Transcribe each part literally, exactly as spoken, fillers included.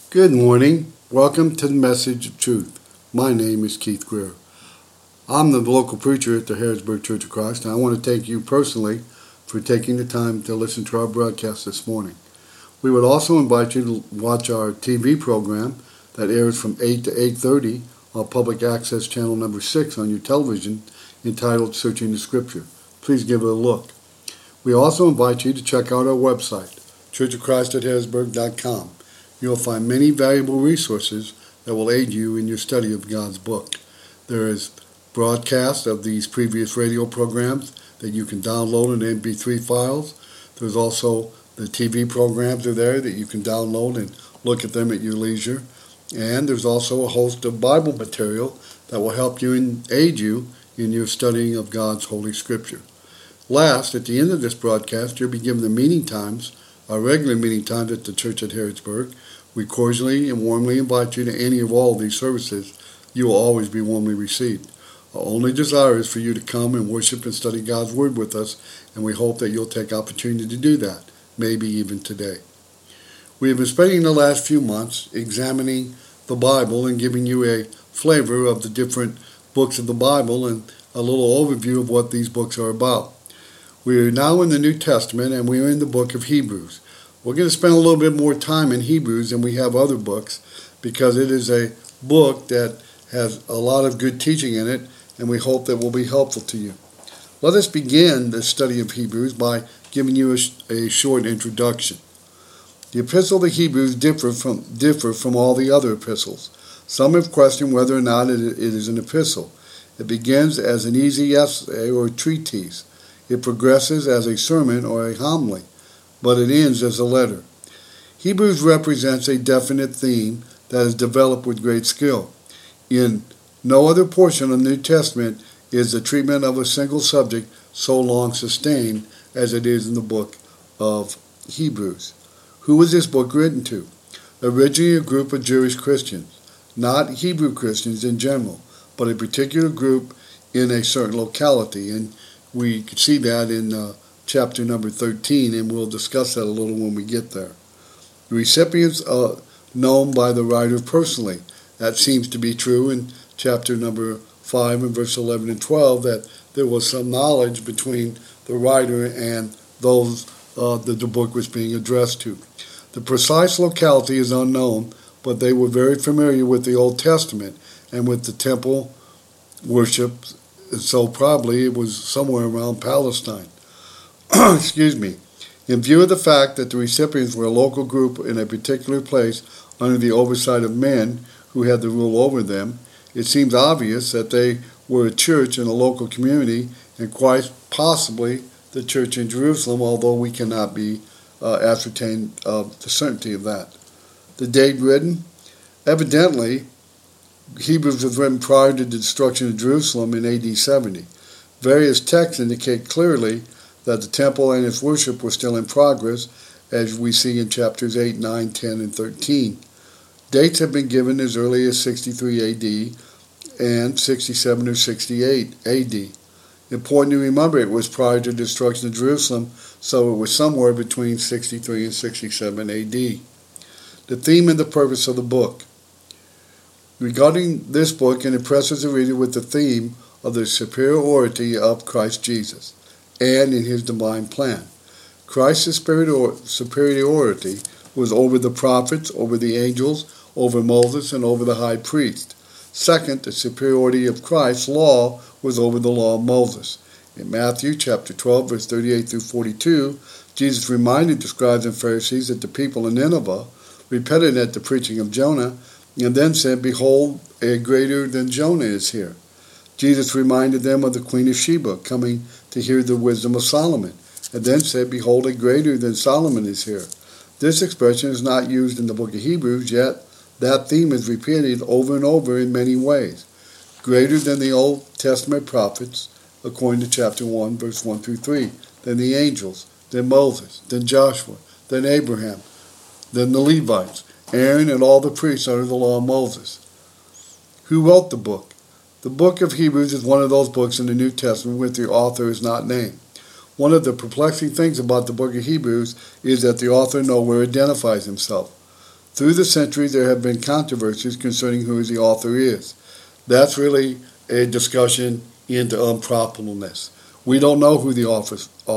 Good morning. Welcome to the Message of Truth. My name is Keith Greer. I'm the local preacher at the Harrisburg Church of Christ, and I want to thank you personally for taking the time to listen to our broadcast this morning. We would also invite you to watch our T V program that airs from eight to eight thirty on Public Access Channel number six on your television, entitled Searching the Scripture. Please give it a look. We also invite you to check out our website, church of christ at harrisburg dot com. You'll find many valuable resources that will aid you in your study of God's book. There is broadcasts of these previous radio programs that you can download in M P three files. There's also the T V programs are there that you can download and look at them at your leisure. And there's also a host of Bible material that will help you and aid you in your studying of God's Holy Scripture. Last, at the end of this broadcast, you'll be given the meeting times, our regular meeting times at the church at Harrisburg. We cordially and warmly invite you to any of all of these services. You will always be warmly received. Our only desire is for you to come and worship and study God's Word with us, and we hope that you'll take opportunity to do that, maybe even today. We have been spending the last few months examining the Bible and giving you a flavor of the different books of the Bible and a little overview of what these books are about. We are now in the New Testament, and we are in the book of Hebrews. We're going to spend a little bit more time in Hebrews than we have other books because it is a book that has a lot of good teaching in it, and we hope that will be helpful to you. Let us begin the study of Hebrews by giving you a, a short introduction. The epistle to Hebrews differ from, differ from all the other epistles. Some have questioned whether or not it, it is an epistle. It begins as an easy essay or treatise. It progresses as a sermon or a homily, but it ends as a letter. Hebrews represents a definite theme that is developed with great skill. In no other portion of the New Testament is the treatment of a single subject so long sustained as it is in the book of Hebrews. Who was this book written to? Originally a group of Jewish Christians, not Hebrew Christians in general, but a particular group in a certain locality, and we can see that in uh, chapter number thirteen, and we'll discuss that a little when we get there. The recipients are known by the writer personally. That seems to be true in chapter number five and verse eleven and twelve, that there was some knowledge between the writer and those uh, that the book was being addressed to. The precise locality is unknown, but they were very familiar with the Old Testament and with the temple worship, so probably it was somewhere around Palestine. Excuse me. In view of the fact that the recipients were a local group in a particular place under the oversight of men who had the rule over them, it seems obvious that they were a church in a local community and quite possibly the church in Jerusalem, although we cannot be uh, ascertained of the certainty of that. The date written? Evidently, Hebrews was written prior to the destruction of Jerusalem in A D seventy. Various texts indicate clearly that the temple and its worship were still in progress, as we see in chapters eight, nine, ten, and thirteen. Dates have been given as early as sixty-three A D and sixty-seven or sixty-eight A D. Important to remember, it was prior to the destruction of Jerusalem, so it was somewhere between sixty-three and sixty-seven A D. The theme and the purpose of the book. Regarding this book, it impresses the reader with the theme of the superiority of Christ Jesus and in his divine plan. Christ's superiority was over the prophets, over the angels, over Moses, and over the high priest. Second, the superiority of Christ's law was over the law of Moses. In Matthew chapter twelve, verse thirty-eight through forty-two, Jesus reminded the scribes and Pharisees that the people in Nineveh repented at the preaching of Jonah, and then said, "Behold, a greater than Jonah is here." Jesus reminded them of the Queen of Sheba coming to hear the wisdom of Solomon, and then said, "Behold, a greater than Solomon is here." This expression is not used in the book of Hebrews, yet that theme is repeated over and over in many ways. Greater than the Old Testament prophets, according to chapter one, verse one through three, than the angels, than Moses, than Joshua, than Abraham, than the Levites, Aaron and all the priests under the law of Moses. Who wrote the book? The book of Hebrews is one of those books in the New Testament where the author is not named. One of the perplexing things about the book of Hebrews is that the author nowhere identifies himself. Through the centuries, there have been controversies concerning who the author is. That's really a discussion into unprofitableness. We don't know who the author,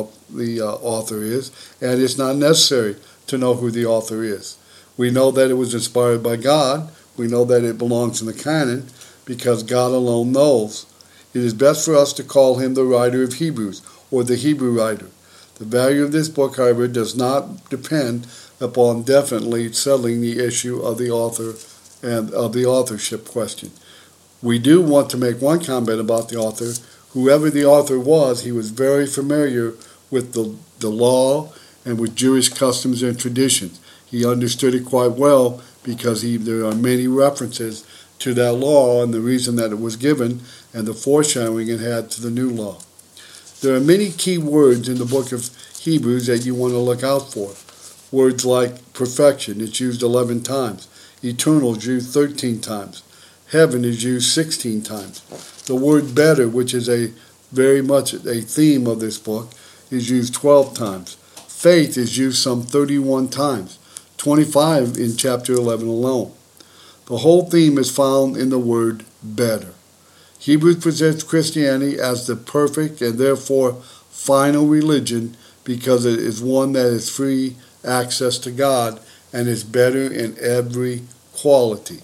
the uh, author is, and it's not necessary to know who the author is. We know that it was inspired by God. We know that it belongs in the canon because God alone knows. It is best for us to call him the writer of Hebrews, or the Hebrew writer. The value of this book, however, does not depend upon definitely settling the issue of the author and of the authorship question. We do want to make one comment about the author. Whoever the author was, he was very familiar with the, the law and with Jewish customs and traditions. He understood it quite well because he, there are many references to that law and the reason that it was given and the foreshadowing it had to the new law. There are many key words in the book of Hebrews that you want to look out for. Words like perfection, it's used eleven times. Eternal is used thirteen times. Heaven is used sixteen times. The word better, which is a very much a theme of this book, is used twelve times. Faith is used some thirty-one times, twenty-five in chapter eleven alone. The whole theme is found in the word better. Hebrews presents Christianity as the perfect and therefore final religion because it is one that is free access to God and is better in every quality.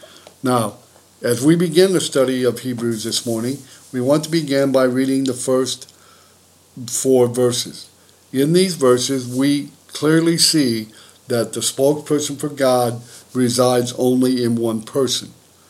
Now, as we begin the study of Hebrews this morning, we want to begin by reading the first four verses. In these verses, we clearly see that the spokesperson for God resides only in one person.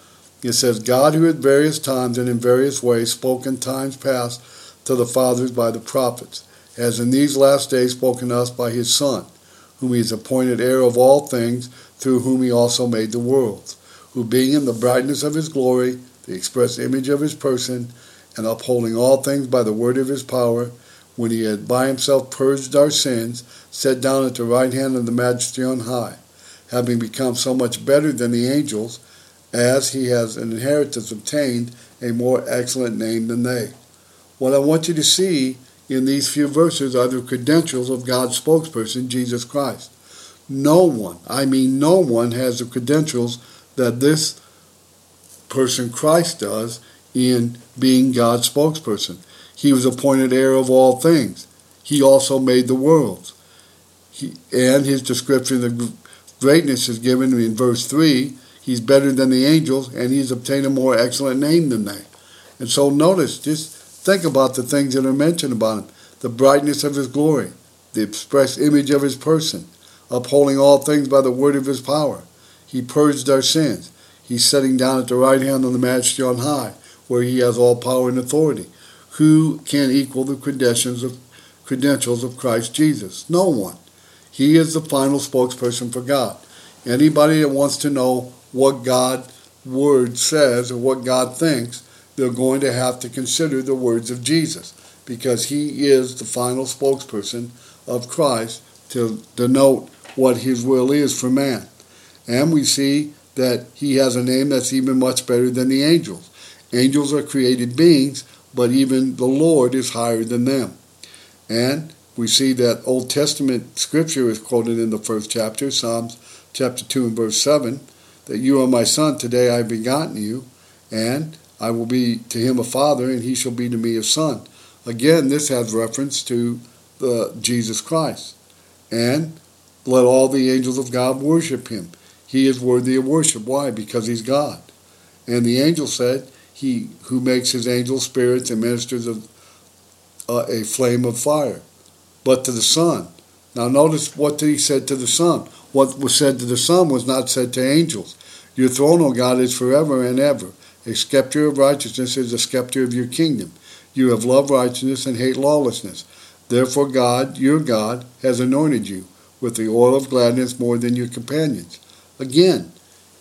It says, God who at various times and in various ways spoke in times past to the fathers by the prophets, has in these last days spoken to us by his Son, whom he has appointed heir of all things, through whom he also made the worlds, who being in the brightness of his glory, the express image of his person, and upholding all things by the word of his power, when he had by himself purged our sins, sat down at the right hand of the Majesty on high, having become so much better than the angels, as he has an inheritance obtained a more excellent name than they. What I want you to see in these few verses are the credentials of God's spokesperson, Jesus Christ. No one, I mean no one, has the credentials that this person Christ does in being God's spokesperson. He was appointed heir of all things. He also made the worlds. He, and his description of greatness is given in verse three. He's better than the angels, and he's obtained a more excellent name than they. And so notice, just think about the things that are mentioned about him. The brightness of his glory, the express image of his person, upholding all things by the word of his power. He purged our sins. He's sitting down at the right hand of the Majesty on high, where he has all power and authority. Who can equal the credentials of, credentials of Christ Jesus? No one. He is the final spokesperson for God. Anybody that wants to know what God's word says or what God thinks, they're going to have to consider the words of Jesus, because he is the final spokesperson of Christ to denote what his will is for man. And we see that he has a name that's even much better than the angels. Angels are created beings, but even the Lord is higher than them. And we see that Old Testament scripture is quoted in the first chapter, Psalms chapter two and verse seven, that you are my son, today I have begotten you, and I will be to him a father, and he shall be to me a son. Again, this has reference to the Jesus Christ. And let all the angels of God worship him. He is worthy of worship. Why? Because he's God. And the angel said, he who makes his angels spirits and ministers of uh, a flame of fire. But to the Son. Now notice what he said to the Son. What was said to the Son was not said to angels. Your throne, O God, is forever and ever. A scepter of righteousness is a scepter of your kingdom. You have loved righteousness and hate lawlessness. Therefore God, your God, has anointed you with the oil of gladness more than your companions. Again,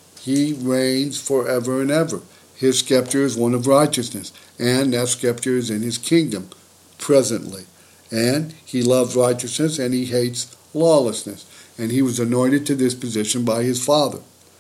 he reigns forever and ever. His scepter is one of righteousness, and that scepter is in his kingdom presently. And he loves righteousness and he hates lawlessness. And he was anointed to this position by his Father.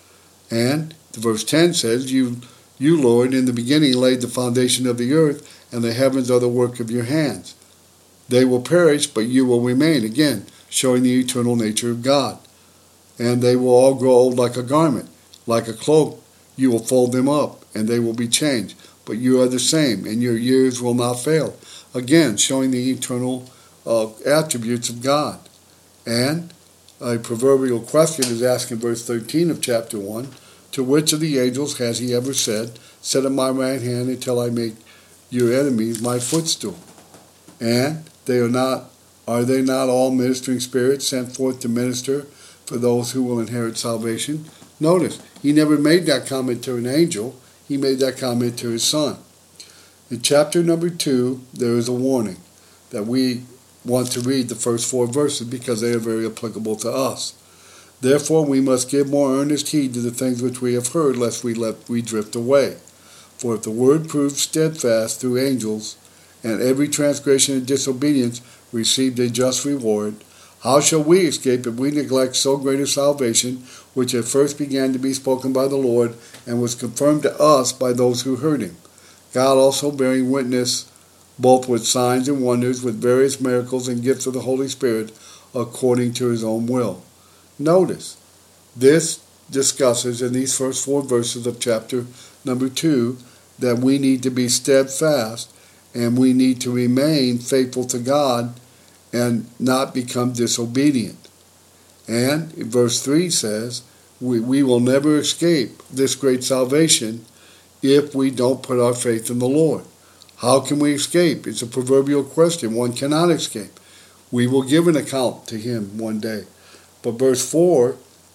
And verse ten says, You, you, Lord, in the beginning laid the foundation of the earth, and the heavens are the work of your hands. They will perish, but you will remain. Again, showing the eternal nature of God. and they will all grow old like a garment. Like a cloak, you will fold them up, and they will be changed. But you are the same, and your years will not fail. Again, showing the eternal uh, attributes of God. And a proverbial question is asked in verse thirteen of chapter one. To which of the angels has he ever said, sit at my right hand until I make your enemies my footstool? And they are not, are they not all ministering spirits sent forth to minister for those who will inherit salvation? Notice, he never made that comment to an angel. He made that comment to his son. In chapter number two, there is a warning that we want to read the first four verses because they are very applicable to us. Therefore, we must give more earnest heed to the things which we have heard, lest we let we drift away. For if the word proved steadfast through angels, and every transgression and disobedience received a just reward, how shall we escape if we neglect so great a salvation, which at first began to be spoken by the Lord, and was confirmed to us by those who heard him? God also bearing witness both with signs and wonders, with various miracles and gifts of the Holy Spirit, according to his own will. Notice, this discusses in these first four verses of chapter number two that we need to be steadfast and we need to remain faithful to God and not become disobedient. And in verse three says, we, we will never escape this great salvation if we don't put our faith in the Lord. How can we escape? It's a proverbial question. One cannot escape. We will give an account to him one day. But verse four,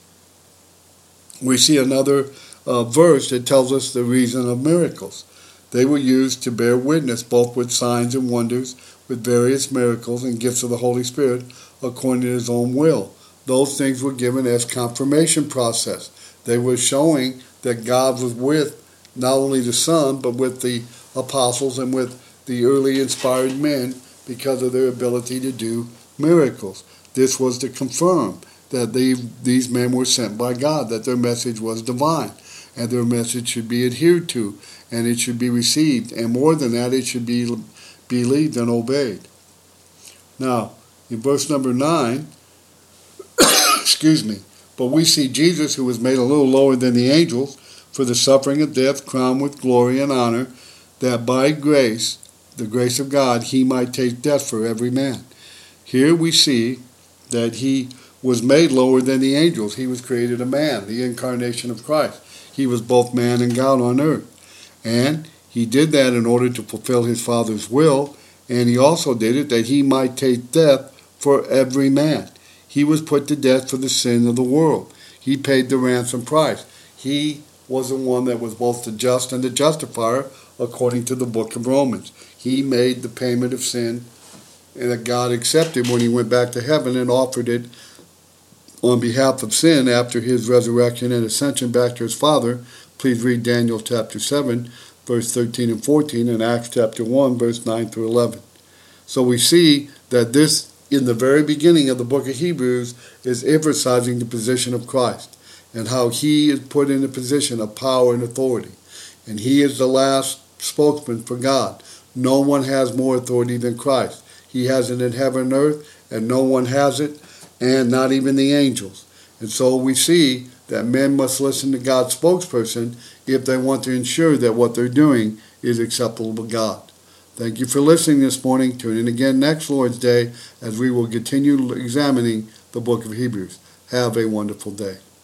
we see another uh, verse that tells us the reason of miracles. They were used to bear witness both with signs and wonders, with various miracles and gifts of the Holy Spirit, according to his own will. Those things were given as confirmation process. They were showing that God was with not only the Son, but with the apostles and with the early inspired men because of their ability to do miracles. This was to confirm that they, these men were sent by God, that their message was divine, and their message should be adhered to, and it should be received, and more than that, it should be believed and obeyed. Now, in verse number nine, excuse me, but we see Jesus, who was made a little lower than the angels, for the suffering of death, crowned with glory and honor, that by grace, the grace of God, he might taste death for every man. Here we see that he was made lower than the angels. He was created a man, the incarnation of Christ. He was both man and God on earth. And he did that in order to fulfill his Father's will, and he also did it that he might taste death for every man. He was put to death for the sin of the world. He paid the ransom price. He was the one that was both the just and the justifier, according to the book of Romans. He made the payment of sin that God accepted when he went back to heaven and offered it on behalf of sin after his resurrection and ascension back to his Father. Please read Daniel chapter seven, verse thirteen and fourteen, and Acts chapter one, verse nine through eleven. So we see that this, in the very beginning of the book of Hebrews, is emphasizing the position of Christ and how he is put in a position of power and authority. And he is the last spokesman for God. No one has more authority than Christ. He has it in heaven and earth, and no one has it, and not even the angels. And so we see that men must listen to God's spokesperson if they want to ensure that what they're doing is acceptable to God. Thank you for listening this morning. Tune in again next Lord's Day as we will continue examining the book of Hebrews. Have a wonderful day.